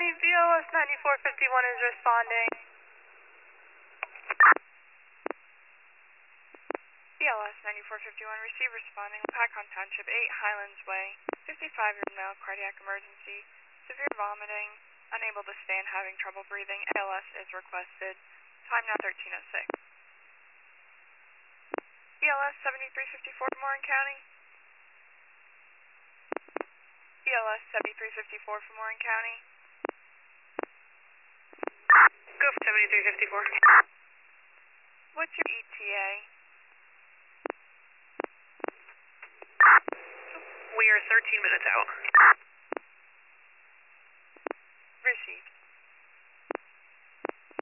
BLS 9451 is responding. BLS 9451, receive responding. Pacon Township 8, Highlands Way. 55-year-old male, cardiac emergency. Severe vomiting, unable to stand, having trouble breathing. ALS is requested. Time now 13:06. BLS 7354, Warren County. BLS 7354 from Warren County. Go for 7354. What's your ETA? We are 13 minutes out.